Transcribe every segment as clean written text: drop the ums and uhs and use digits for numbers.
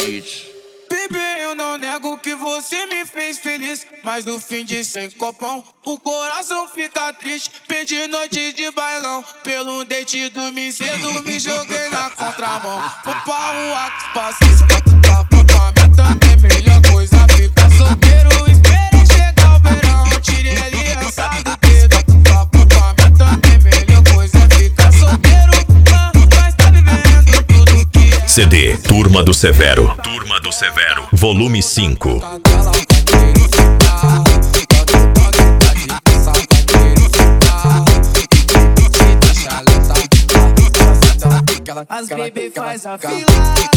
beat. Bebê, eu não nego que você me fez feliz, mas no fim de 100 copão o coração fica triste. Perdi noite de bailão, pelo date dormi cedo, me joguei na contramão. Vou pra rua que passei, se pra também é melhor coisa ficar solteiro. Esperei chegar o verão, tirei aliança do dedo. Também é melhor coisa ficar solteiro, mas tá vivendo tudo que é. CD Turma do Severo. Turma do Severo, volume 5. As bebê faz a fila,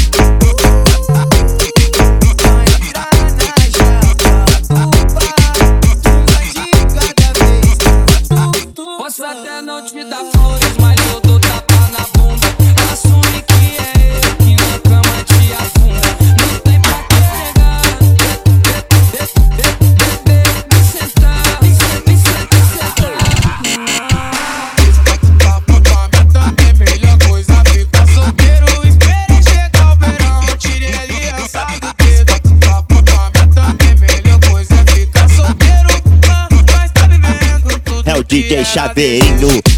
vai entrar na japa, uma de cada vez. Posso até não te dar flores, mas eu dou tapa na bunda. Assume que é eu que na cama te afunda. Não tem pra carregar, me sentar, me sentar. Também melhor coisa ficar solteiro. Esperei chegar o verão, tirei aliança do dedo. Também melhor coisa ficar solteiro, mas tá vivendo tudo. É o DJ Chaveirinho.